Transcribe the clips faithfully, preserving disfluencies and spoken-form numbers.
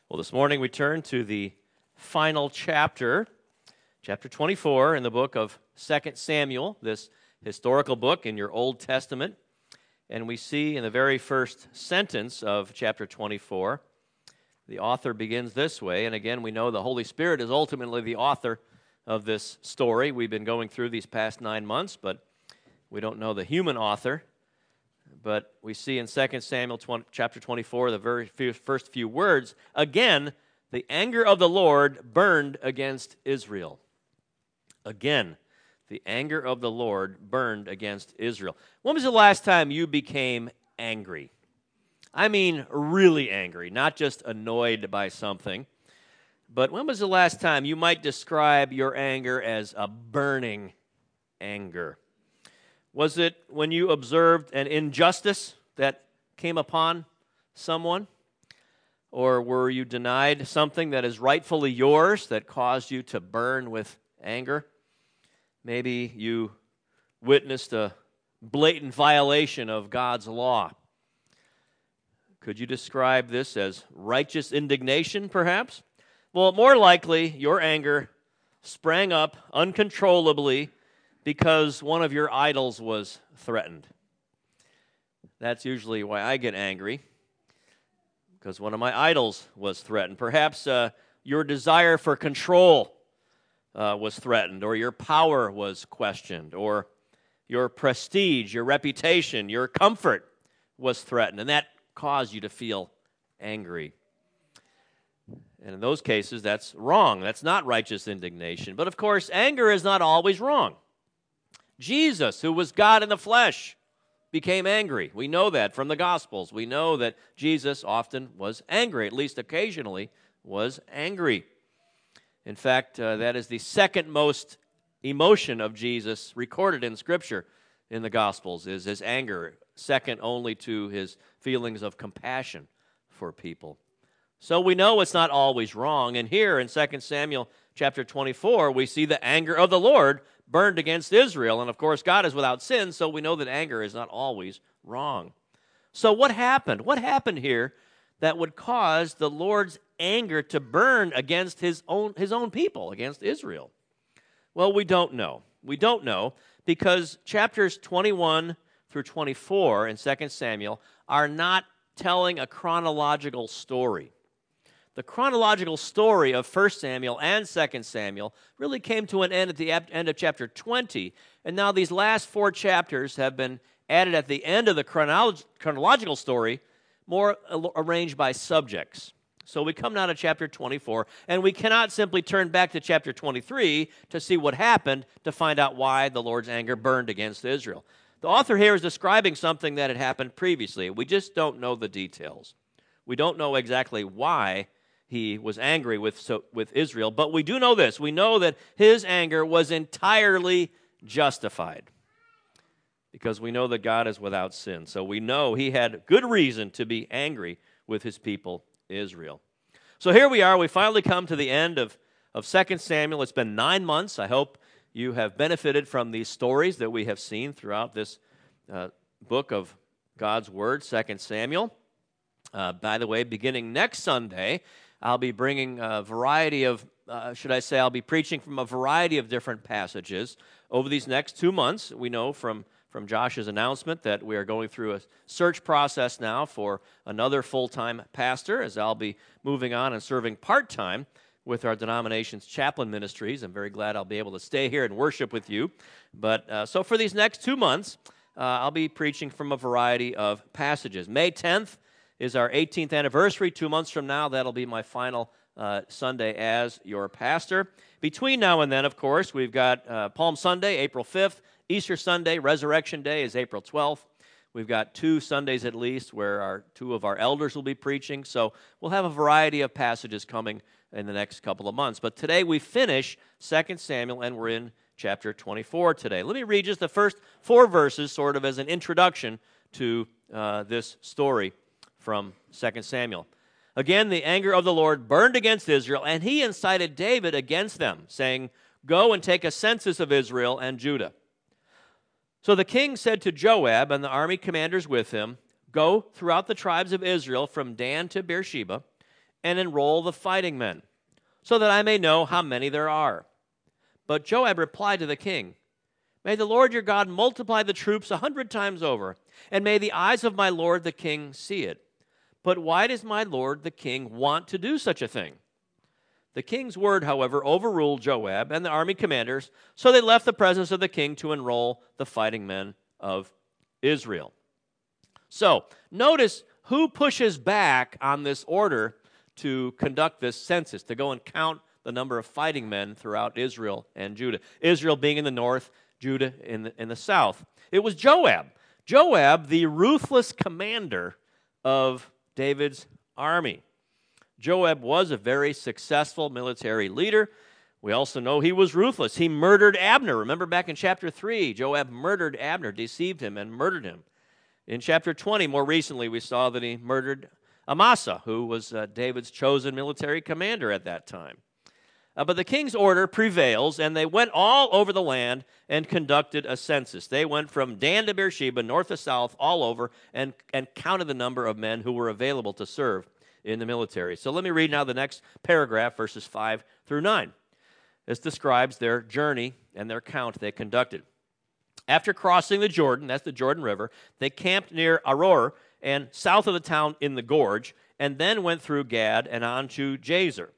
Well, this morning we turn to the final chapter, chapter twenty-four in the book of Second Samuel, this historical book in your Old Testament. And we see in the very first sentence of chapter twenty-four, the author begins this way. And again, we know the Holy Spirit is ultimately the author of this story we've been going through these past nine months, but we don't know the human author. But we see in Second Samuel chapter twenty-four, the very few, first few words, again, the anger of the Lord burned against Israel. Again, the anger of the Lord burned against Israel. When was the last time you became angry? I mean really angry, not just annoyed by something. But when was the last time you might describe your anger as a burning anger? Was it when you observed an injustice that came upon someone? Or were you denied something that is rightfully yours that caused you to burn with anger? Maybe you witnessed a blatant violation of God's law. Could you describe this as righteous indignation, perhaps? Well, more likely, your anger sprang up uncontrollably because one of your idols was threatened. That's usually why I get angry, because one of my idols was threatened. Perhaps uh, your desire for control uh, was threatened, or your power was questioned, or your prestige, your reputation, your comfort was threatened, and that caused you to feel angry. And in those cases, that's wrong. That's not righteous indignation. But of course, anger is not always wrong. Jesus, who was God in the flesh, became angry. We know that from the Gospels. We know that Jesus often was angry, at least occasionally was angry. In fact, uh, that is the second most emotion of Jesus recorded in Scripture in the Gospels, is his anger, second only to his feelings of compassion for people. So we know it's not always wrong. And here in Second Samuel chapter twenty-four, we see the anger of the Lord burned against Israel. And of course, God is without sin, so we know that anger is not always wrong. So what happened? What happened here that would cause the Lord's anger to burn against his own, his own people, against Israel? Well, we don't know. We don't know because chapters twenty-one through twenty-four in Second Samuel are not telling a chronological story. The chronological story of First Samuel and Second Samuel really came to an end at the end of chapter twenty, and now these last four chapters have been added at the end of the chronolo- chronological story, more arranged by subjects. So we come now to chapter twenty-four, and we cannot simply turn back to chapter twenty-three to see what happened to find out why the Lord's anger burned against Israel. The author here is describing something that had happened previously. We just don't know the details. We don't know exactly why he was angry with, so, with Israel, but we do know this. We know that his anger was entirely justified because we know that God is without sin. So we know he had good reason to be angry with his people, Israel. So here we are. We finally come to the end of, of Second Samuel. It's been nine months. I hope you have benefited from these stories that we have seen throughout this uh, book of God's Word, Second Samuel. Uh, by the way, beginning next Sunday, I'll be bringing a variety of, uh, should I say, I'll be preaching from a variety of different passages over these next two months. We know from, from Josh's announcement that we are going through a search process now for another full-time pastor, as I'll be moving on and serving part-time with our denomination's chaplain ministries. I'm very glad I'll be able to stay here and worship with you. But uh, so for these next two months, uh, I'll be preaching from a variety of passages. May tenth is our eighteenth anniversary. Two months from now, that'll be my final uh, Sunday as your pastor. Between now and then, of course, we've got uh, Palm Sunday, April fifth, Easter Sunday, Resurrection Day is April twelfth. We've got two Sundays at least where our two of our elders will be preaching. So we'll have a variety of passages coming in the next couple of months. But today we finish Second Samuel, and we're in chapter twenty-four today. Let me read just the first four verses sort of as an introduction to uh, this story from Second Samuel. Again, the anger of the Lord burned against Israel, and he incited David against them, saying, "Go and take a census of Israel and Judah." So the king said to Joab and the army commanders with him, "Go throughout the tribes of Israel from Dan to Beersheba, and enroll the fighting men, so that I may know how many there are. But Joab replied to the king, May the Lord your God multiply the troops a hundred times over, and may the eyes of my lord the king see it. But why does my lord the king want to do such a thing? The king's word, however, overruled Joab and the army commanders, so they left the presence of the king to enroll the fighting men of Israel. So, notice who pushes back on this order to conduct this census, to go and count the number of fighting men throughout Israel and Judah. Israel being in the north, Judah in the, in the south. It was Joab. Joab, the ruthless commander of David's army. Joab was a very successful military leader. We also know he was ruthless. He murdered Abner. Remember back in chapter three, Joab murdered Abner, deceived him, and murdered him. In chapter twenty, more recently, we saw that he murdered Amasa, who was uh, David's chosen military commander at that time. Uh, but the king's order prevails, and they went all over the land and conducted a census. They went from Dan to Beersheba, north to south, all over, and, and counted the number of men who were available to serve in the military. So let me read now the next paragraph, verses five through nine. This describes their journey and their count they conducted. After crossing the Jordan, that's the Jordan River, they camped near Aror and south of the town in the gorge, and then went through Gad and on to Jazer.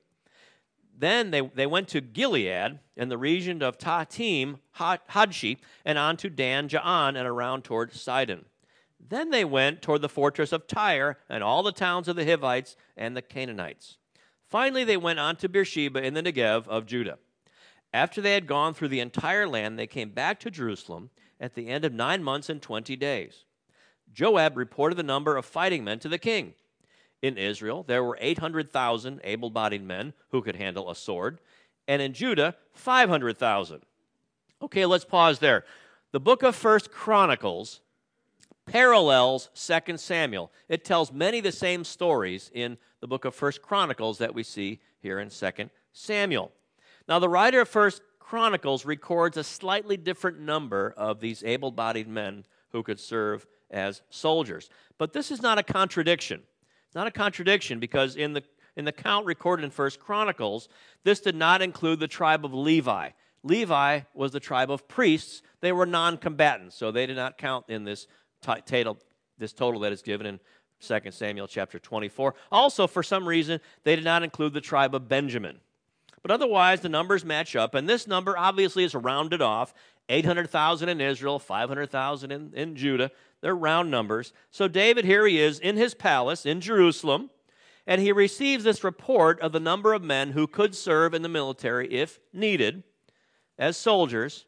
Then they, they went to Gilead in the region of Tahtim, Hadshi, and on to Dan Ja'an and around toward Sidon. Then they went toward the fortress of Tyre and all the towns of the Hivites and the Canaanites. Finally, they went on to Beersheba in the Negev of Judah. After they had gone through the entire land, they came back to Jerusalem at the end of nine months and twenty days. Joab reported the number of fighting men to the king. In Israel, there were eight hundred thousand able-bodied men who could handle a sword, and in Judah, five hundred thousand. Okay, let's pause there. The book of First Chronicles parallels Second Samuel. It tells many of the same stories in the book of First Chronicles that we see here in Second Samuel. Now, the writer of First Chronicles records a slightly different number of these able-bodied men who could serve as soldiers. But this is not a contradiction. It's not a contradiction because in the in the count recorded in First Chronicles, this did not include the tribe of Levi. Levi was the tribe of priests. They were non-combatants, so they did not count in this t- total, this total that is given in Second Samuel chapter twenty-four. Also, for some reason, they did not include the tribe of Benjamin. But otherwise, the numbers match up, and this number obviously is rounded off. eight hundred thousand in Israel, five hundred thousand in, in Judah. They're round numbers. So David, here he is in his palace in Jerusalem, and he receives this report of the number of men who could serve in the military if needed as soldiers,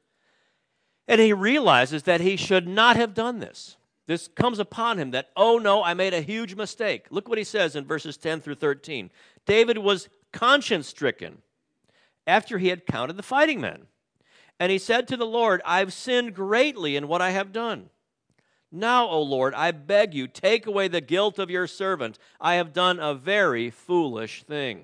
and he realizes that he should not have done this. This comes upon him that, oh no, I made a huge mistake. Look what he says in verses ten through thirteen. David was conscience-stricken after he had counted the fighting men. And he said to the Lord, I've sinned greatly in what I have done. Now, O Lord, I beg you, take away the guilt of your servant. I have done a very foolish thing.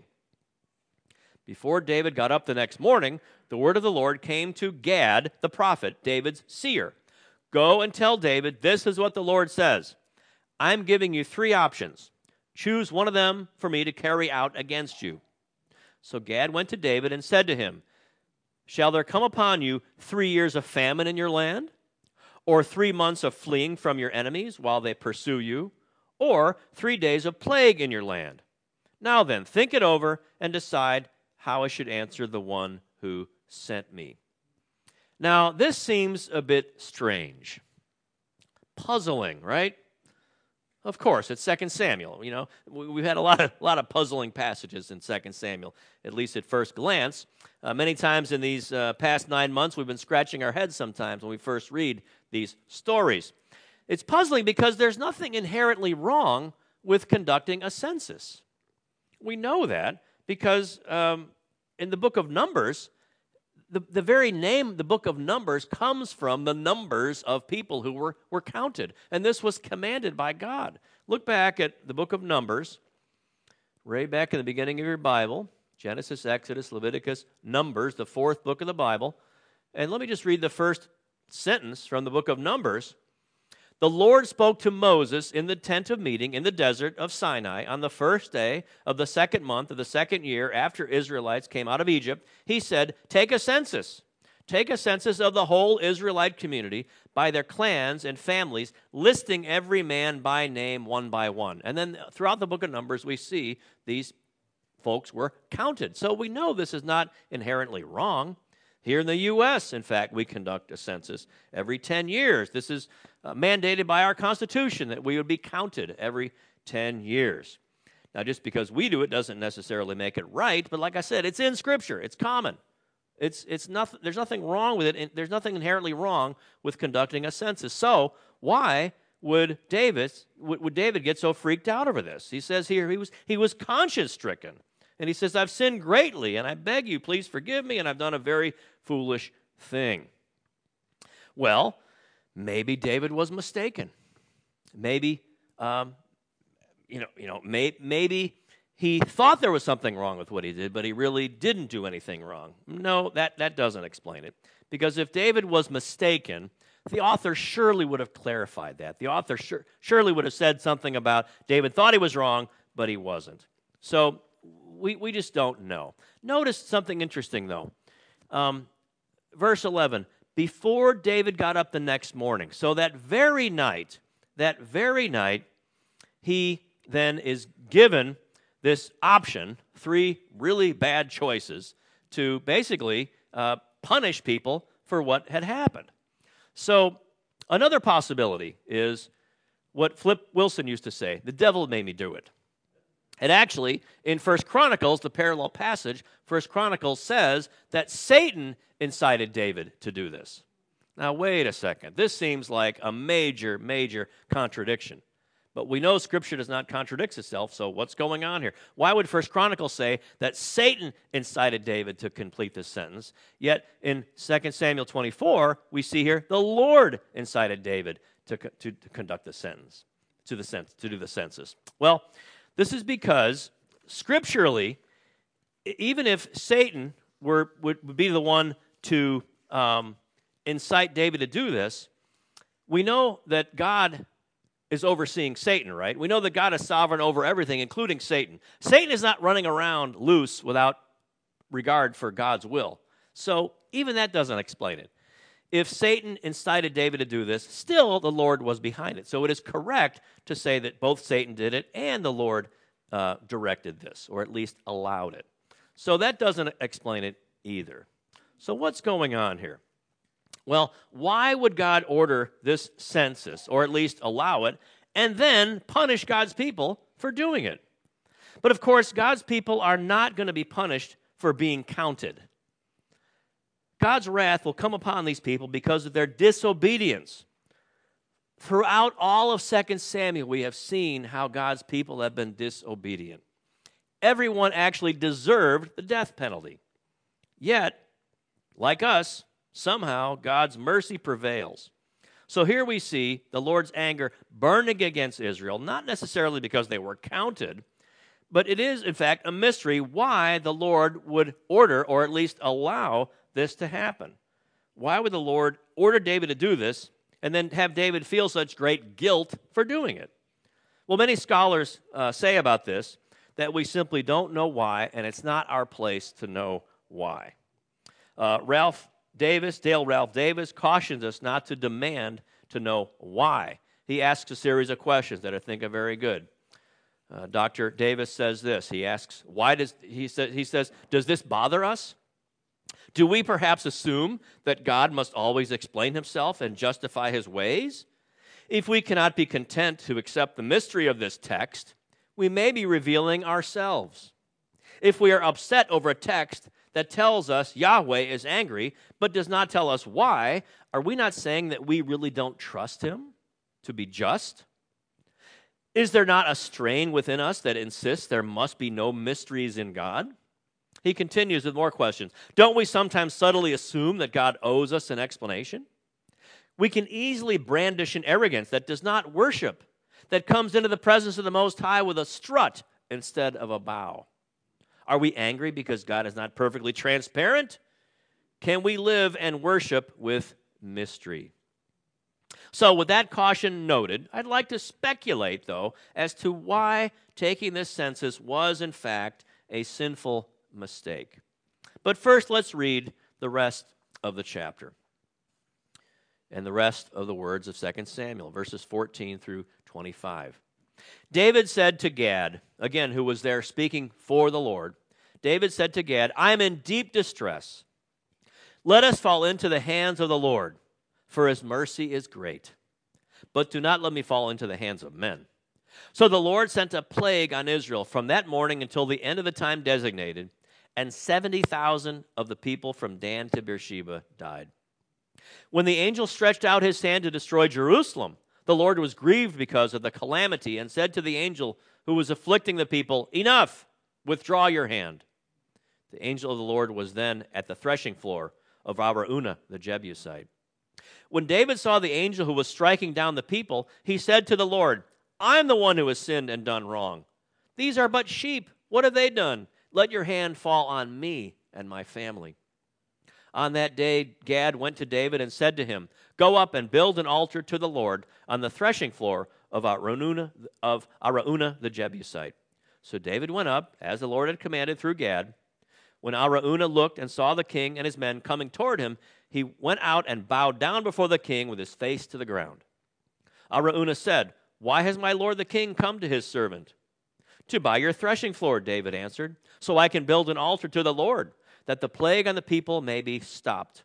Before David got up the next morning, the word of the Lord came to Gad, the prophet, David's seer. Go and tell David, this is what the Lord says. I'm giving you three options. Choose one of them for me to carry out against you. So Gad went to David and said to him, Shall there come upon you three years of famine in your land? Or three months of fleeing from your enemies while they pursue you? Or three days of plague in your land? Now then, think it over and decide how I should answer the one who sent me. Now, this seems a bit strange. Puzzling, right? Of course, it's Second Samuel. You know, we've had a lot of, a lot of puzzling passages in Second Samuel, at least at first glance. Uh, many times in these uh, past nine months, we've been scratching our heads sometimes when we first read these stories. It's puzzling because there's nothing inherently wrong with conducting a census. We know that because um, in the book of Numbers, the, the very name, the book of Numbers, comes from the numbers of people who were, were counted. And this was commanded by God. Look back at the book of Numbers, right back in the beginning of your Bible, Genesis, Exodus, Leviticus, Numbers, the fourth book of the Bible. And let me just read the first sentence from the book of Numbers. The Lord spoke to Moses in the tent of meeting in the desert of Sinai on the first day of the second month of the second year after Israelites came out of Egypt. He said, take a census. Take a census of the whole Israelite community by their clans and families, listing every man by name one by one. And then throughout the book of Numbers, we see these folks were counted. So we know this is not inherently wrong. Here in the U S, in fact, we conduct a census every ten years. This is uh, mandated by our Constitution that we would be counted every ten years. Now, just because we do it doesn't necessarily make it right, but like I said, it's in Scripture. It's common. It's it's nothing. There's nothing wrong with it. There's nothing inherently wrong with conducting a census. So why would David would, would David get so freaked out over this? He says here he was he was conscience stricken, and he says, "I've sinned greatly, and I beg you, please forgive me, and I've done a very foolish thing." Well, maybe David was mistaken. Maybe um, you know you know may, maybe. He thought there was something wrong with what he did, but he really didn't do anything wrong. No, that, that doesn't explain it. Because if David was mistaken, the author surely would have clarified that. The author sure, surely would have said something about David thought he was wrong, but he wasn't. So we, we just don't know. Notice something interesting, though. Um, verse eleven, before David got up the next morning, so that very night, that very night, he then is given this option, three really bad choices, to basically uh, punish people for what had happened. So another possibility is what Flip Wilson used to say, the devil made me do it. And actually, in First Chronicles, the parallel passage, First Chronicles says that Satan incited David to do this. Now, wait a second. This seems like a major, major contradiction. But we know Scripture does not contradict itself, so what's going on here? Why would First Chronicles say that Satan incited David to complete this sentence? Yet in Second Samuel twenty-four, we see here the Lord incited David to, to, to conduct the sentence, to, the cens- to do the census. Well, this is because scripturally, even if Satan were would be the one to um, incite David to do this, we know that God is overseeing Satan, right? We know that God is sovereign over everything, including Satan. Satan is not running around loose without regard for God's will. So even that doesn't explain it. If Satan incited David to do this, still the Lord was behind it. So it is correct to say that both Satan did it and the Lord uh, directed this, or at least allowed it. So that doesn't explain it either. So what's going on here? Well, why would God order this census, or at least allow it, and then punish God's people for doing it? But of course, God's people are not going to be punished for being counted. God's wrath will come upon these people because of their disobedience. Throughout all of Second Samuel, we have seen how God's people have been disobedient. Everyone actually deserved the death penalty. Yet, like us, somehow, God's mercy prevails. So here we see the Lord's anger burning against Israel, not necessarily because they were counted, but it is, in fact, a mystery why the Lord would order, or at least allow, this to happen. Why would the Lord order David to do this and then have David feel such great guilt for doing it? Well, many scholars uh, say about this that we simply don't know why, and it's not our place to know why. Uh, Ralph Davis, Dale Ralph Davis, cautions us not to demand to know why. He asks a series of questions that I think are very good. Uh, Doctor Davis says this. He asks, why does, he, sa- he says, does this bother us? Do we perhaps assume that God must always explain himself and justify his ways? If we cannot be content to accept the mystery of this text, we may be revealing ourselves. If we are upset over a text that tells us Yahweh is angry, but does not tell us why, are we not saying that we really don't trust him to be just? Is there not a strain within us that insists there must be no mysteries in God? He continues with more questions. Don't we sometimes subtly assume that God owes us an explanation? We can easily brandish an arrogance that does not worship, that comes into the presence of the Most High with a strut instead of a bow. Are we angry because God is not perfectly transparent? Can we live and worship with mystery? So with that caution noted, I'd like to speculate, though, as to why taking this census was, in fact, a sinful mistake. But first, let's read the rest of the chapter and the rest of the words of Second Samuel, verses fourteen through twenty-five. David said to Gad, again, who was there speaking for the Lord, David said to Gad, I am in deep distress. Let us fall into the hands of the Lord, for his mercy is great. But do not let me fall into the hands of men. So the Lord sent a plague on Israel from that morning until the end of the time designated, and seventy thousand of the people from Dan to Beersheba died. When the angel stretched out his hand to destroy Jerusalem, the Lord was grieved because of the calamity and said to the angel who was afflicting the people, Enough, withdraw your hand. The angel of the Lord was then at the threshing floor of Araunah the Jebusite. When David saw the angel who was striking down the people, he said to the Lord, I am the one who has sinned and done wrong. These are but sheep. What have they done? Let your hand fall on me and my family. On that day, Gad went to David and said to him, Go up and build an altar to the Lord on the threshing floor of Araunah, of Araunah the Jebusite. So David went up, as the Lord had commanded through Gad. When Araunah looked and saw the king and his men coming toward him, he went out and bowed down before the king with his face to the ground. Araunah said, Why has my lord the king come to his servant? To buy your threshing floor, David answered, so I can build an altar to the Lord, that the plague on the people may be stopped.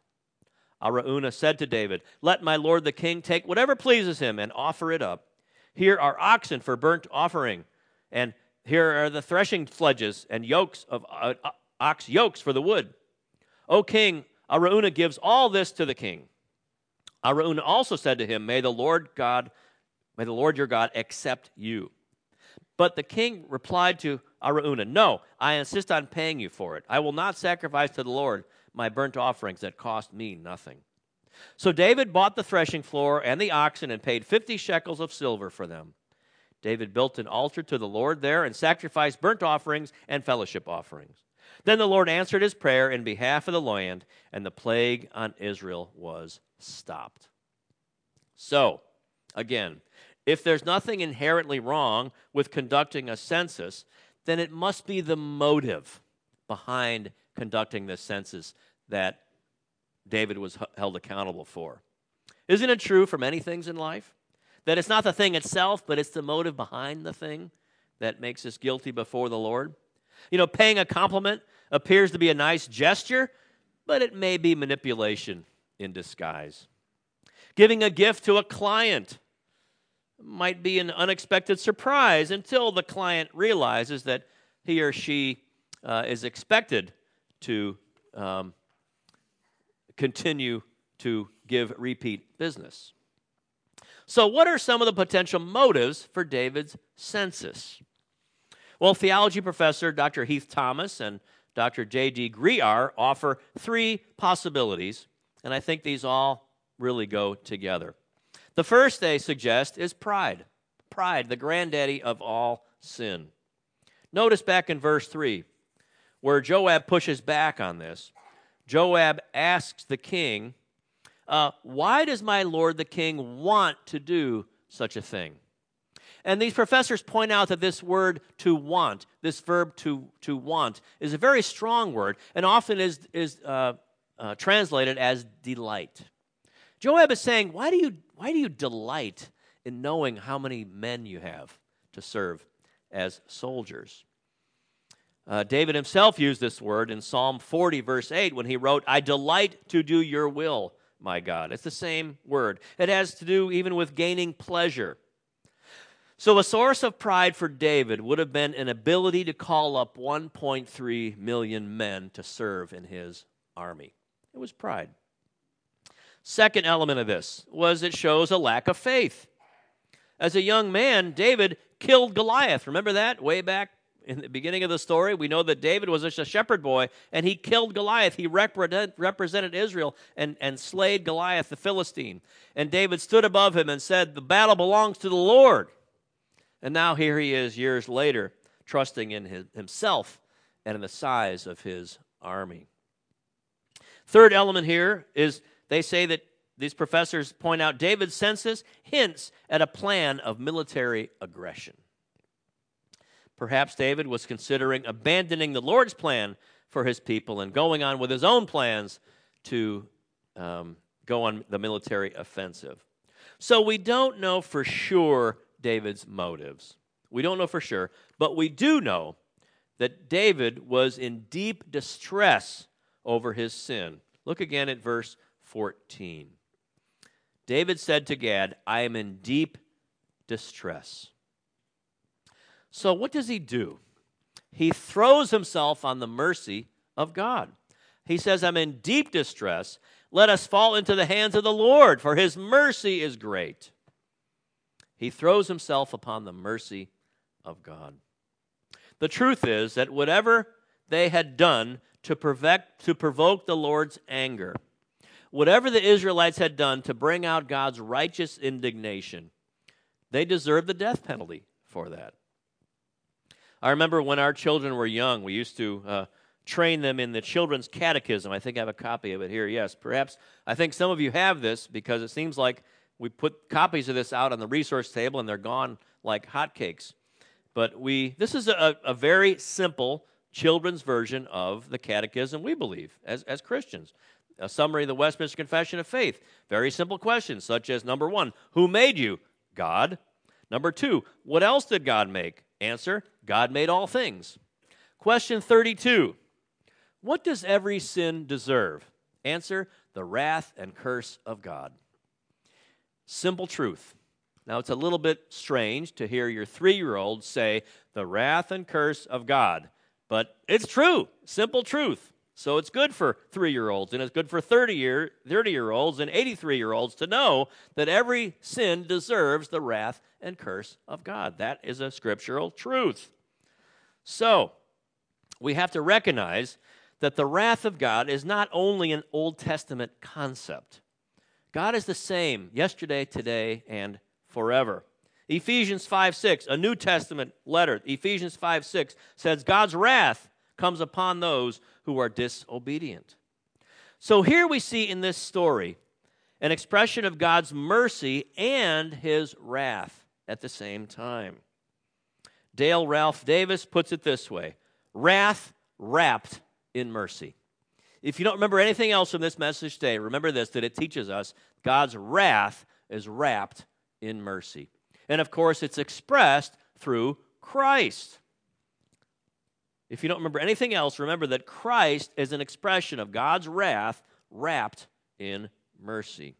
Araunah said to David, Let my lord the king take whatever pleases him and offer it up. Here are oxen for burnt offering, and here are the threshing sledges and yokes of uh, ox yokes for the wood. O king, Araunah gives all this to the king. Araunah also said to him, May the Lord God, may the Lord your God accept you. But the king replied to Araunah, No, I insist on paying you for it. I will not sacrifice to the Lord my burnt offerings that cost me nothing. So David bought the threshing floor and the oxen and paid fifty shekels of silver for them. David built an altar to the Lord there and sacrificed burnt offerings and fellowship offerings. Then the Lord answered his prayer in behalf of the land, and the plague on Israel was stopped. So, again, if there's nothing inherently wrong with conducting a census, then it must be the motive behind conducting this census that David was held accountable for. Isn't it true for many things in life? That it's not the thing itself, but it's the motive behind the thing that makes us guilty before the Lord? You know, paying a compliment appears to be a nice gesture, but it may be manipulation in disguise. Giving a gift to a client might be an unexpected surprise until the client realizes that he or she uh, is expected to um, continue to give repeat business. So what are some of the potential motives for David's census? Well, theology professor Doctor Heath Thomas and Doctor J D Greer offer three possibilities, and I think these all really go together. The first they suggest is pride. Pride, the granddaddy of all sin. Notice back in verse three, where Joab pushes back on this. Joab asks the king, uh, why does my lord the king want to do such a thing? And these professors point out that this word to want, this verb to, to want, is a very strong word and often is, is uh, uh, translated as delight. Joab is saying, why do you why do you delight in knowing how many men you have to serve as soldiers? Uh, David himself used this word in Psalm forty, verse eight, when he wrote, I delight to do your will, my God. It's the same word. It has to do even with gaining pleasure. So a source of pride for David would have been an ability to call up one point three million men to serve in his army. It was pride. Second element of this was it shows a lack of faith. As a young man, David killed Goliath. Remember that way back in the beginning of the story? We know that David was just a shepherd boy, and he killed Goliath. He represent, represented Israel and, and slayed Goliath, the Philistine. And David stood above him and said, the battle belongs to the Lord. And now here he is years later, trusting in his, himself and in the size of his army. Third element here is they say that these professors point out David's census hints at a plan of military aggression. Perhaps David was considering abandoning the Lord's plan for his people and going on with his own plans to um, go on the military offensive. So we don't know for sure David's motives. We don't know for sure, but we do know that David was in deep distress over his sin. Look again at verse fourteen. David said to Gad, I am in deep distress. So what does he do? He throws himself on the mercy of God. He says, I'm in deep distress. Let us fall into the hands of the Lord, for his mercy is great. He throws himself upon the mercy of God. The truth is that whatever they had done to, perfect, to provoke the Lord's anger, whatever the Israelites had done to bring out God's righteous indignation, they deserved the death penalty for that. I remember when our children were young, we used to uh, train them in the children's catechism. I think I have a copy of it here. Yes, perhaps. I think some of you have this because it seems like we put copies of this out on the resource table and they're gone like hotcakes. But we, this is a, a very simple children's version of the catechism we believe as, as Christians. A summary of the Westminster Confession of Faith. Very simple questions such as, number one, who made you? God. Number two, what else did God make? Answer, God made all things. Question thirty-two, what does every sin deserve? Answer, the wrath and curse of God. Simple truth. Now, it's a little bit strange to hear your three-year-old say, the wrath and curse of God. But it's true, simple truth. So it's good for three-year-olds, and it's good for thirty-year-olds and eighty-three-year-olds to know that every sin deserves the wrath and curse of God. That is a scriptural truth. So, we have to recognize that the wrath of God is not only an Old Testament concept. God is the same yesterday, today, and forever. Ephesians five six, a New Testament letter, Ephesians five six, says God's wrath comes upon those who are disobedient. So here we see in this story an expression of God's mercy and his wrath at the same time. Dale Ralph Davis puts it this way, wrath wrapped in mercy. If you don't remember anything else from this message today, remember this, that it teaches us God's wrath is wrapped in mercy. And of course, it's expressed through Christ. If you don't remember anything else, remember that Christ is an expression of God's wrath wrapped in mercy.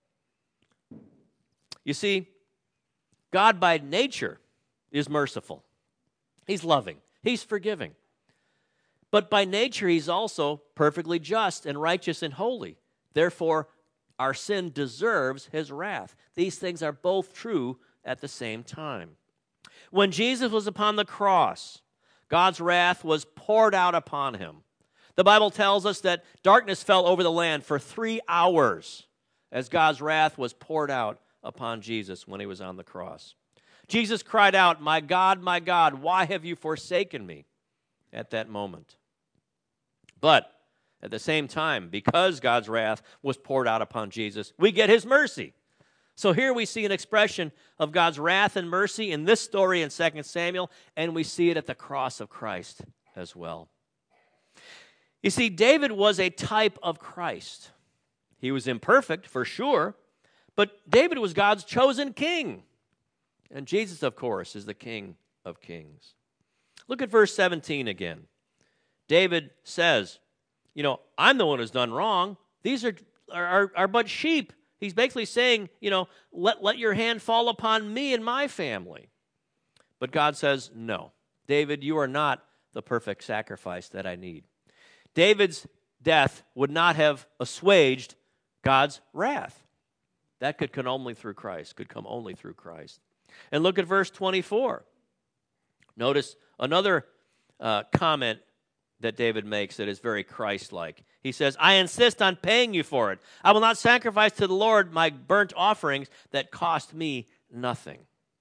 You see, God by nature is merciful. He's loving. He's forgiving. But by nature, he's also perfectly just and righteous and holy. Therefore, our sin deserves his wrath. These things are both true at the same time. When Jesus was upon the cross, God's wrath was poured out upon him. The Bible tells us that darkness fell over the land for three hours as God's wrath was poured out upon Jesus when he was on the cross. Jesus cried out, "My God, my God, why have you forsaken me?" at that moment. But at the same time, because God's wrath was poured out upon Jesus, we get his mercy. So here we see an expression of God's wrath and mercy in this story in Second Samuel, and we see it at the cross of Christ as well. You see, David was a type of Christ. He was imperfect, for sure, but David was God's chosen king. And Jesus, of course, is the King of Kings. Look at verse seventeen again. David says, you know, I'm the one who's done wrong. These are, are, are but sheep. He's basically saying, you know, let, let your hand fall upon me and my family. But God says, no. David, you are not the perfect sacrifice that I need. David's death would not have assuaged God's wrath. That could come only through Christ, could come only through Christ. And look at verse twenty-four. Notice another uh, comment that David makes that is very Christ-like. He says, I insist on paying you for it. I will not sacrifice to the Lord my burnt offerings that cost me nothing.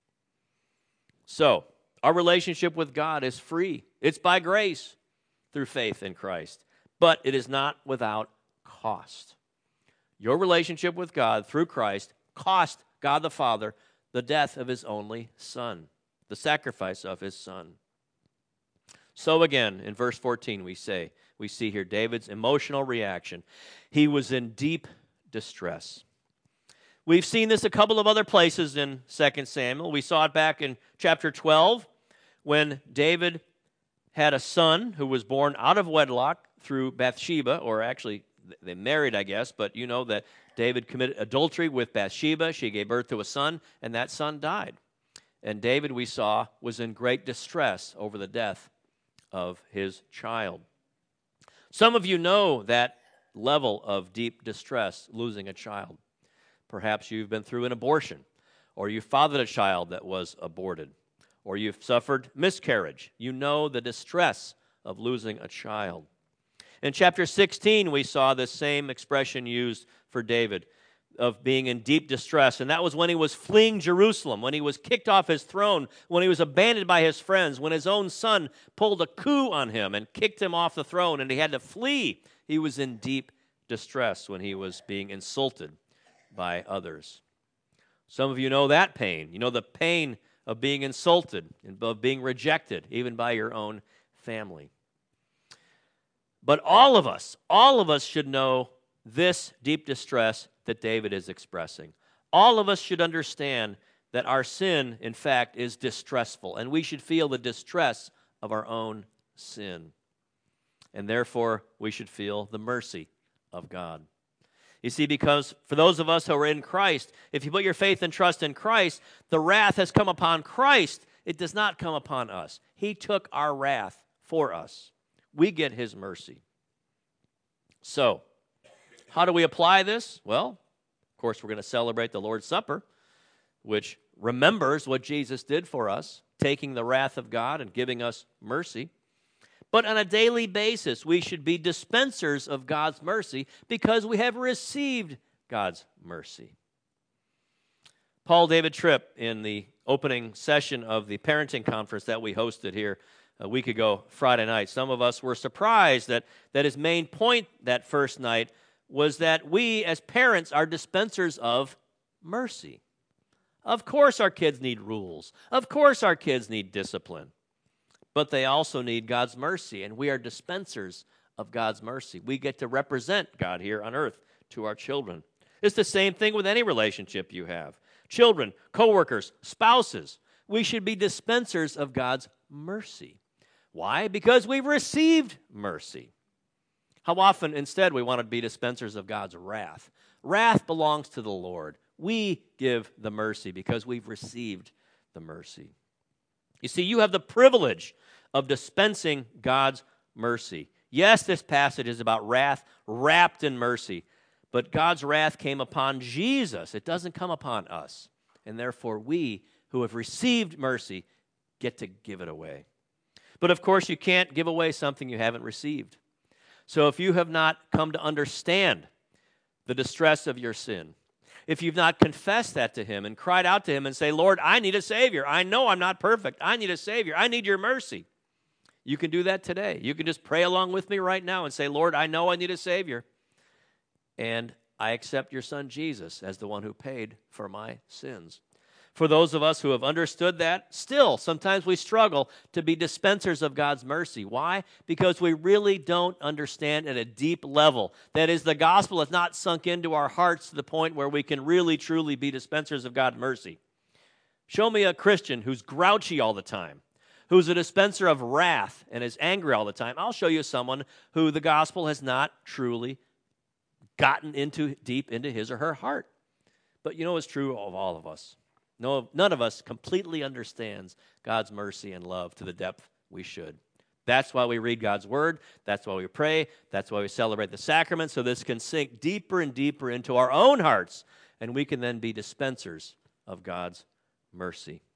So, our relationship with God is free. It's by grace through faith in Christ. But it is not without cost. Your relationship with God through Christ cost God the Father the death of his only Son, the sacrifice of his Son. So again, in verse fourteen, we say, we see here David's emotional reaction. He was in deep distress. We've seen this a couple of other places in Second Samuel. We saw it back in chapter twelve when David had a son who was born out of wedlock through Bathsheba, or actually they married, I guess, but you know that David committed adultery with Bathsheba. She gave birth to a son, and that son died. And David, we saw, was in great distress over the death of his child. Some of you know that level of deep distress, losing a child. Perhaps you've been through an abortion, or you fathered a child that was aborted, or you've suffered miscarriage. You know the distress of losing a child. In chapter sixteen, we saw this same expression used for David of being in deep distress, and that was when he was fleeing Jerusalem, when he was kicked off his throne, when he was abandoned by his friends, when his own son pulled a coup on him and kicked him off the throne, and he had to flee. He was in deep distress when he was being insulted by others. Some of you know that pain. You know the pain of being insulted, of being rejected, even by your own family. But all of us, all of us should know this deep distress that David is expressing. All of us should understand that our sin, in fact, is distressful, and we should feel the distress of our own sin. And therefore, we should feel the mercy of God. You see, because for those of us who are in Christ, if you put your faith and trust in Christ, the wrath has come upon Christ. It does not come upon us. He took our wrath for us. We get his mercy. So, how do we apply this? Well, of course, we're going to celebrate the Lord's Supper, which remembers what Jesus did for us, taking the wrath of God and giving us mercy. But on a daily basis, we should be dispensers of God's mercy because we have received God's mercy. Paul David Tripp, in the opening session of the parenting conference that we hosted here a week ago, Friday night, some of us were surprised that, that his main point that first night was that we as parents are dispensers of mercy. Of course our kids need rules. Of course our kids need discipline. But they also need God's mercy, and we are dispensers of God's mercy. We get to represent God here on earth to our children. It's the same thing with any relationship you have. Children, coworkers, spouses. We should be dispensers of God's mercy. Why? Because we've received mercy. How often, instead, we want to be dispensers of God's wrath. Wrath belongs to the Lord. We give the mercy because we've received the mercy. You see, you have the privilege of dispensing God's mercy. Yes, this passage is about wrath wrapped in mercy, but God's wrath came upon Jesus. It doesn't come upon us. And therefore, we who have received mercy get to give it away. But of course, you can't give away something you haven't received. So if you have not come to understand the distress of your sin, if you've not confessed that to him and cried out to him and say, Lord, I need a Savior. I know I'm not perfect. I need a Savior. I need your mercy. You can do that today. You can just pray along with me right now and say, Lord, I know I need a Savior. And I accept your Son Jesus as the one who paid for my sins. For those of us who have understood that, still, sometimes we struggle to be dispensers of God's mercy. Why? Because we really don't understand at a deep level. That is, the gospel has not sunk into our hearts to the point where we can really, truly be dispensers of God's mercy. Show me a Christian who's grouchy all the time, who's a dispenser of wrath and is angry all the time. I'll show you someone who the gospel has not truly gotten into deep into his or her heart. But you know it's true of all of us. No, none of us completely understands God's mercy and love to the depth we should. That's why we read God's word. That's why we pray. That's why we celebrate the sacraments, so this can sink deeper and deeper into our own hearts, and we can then be dispensers of God's mercy.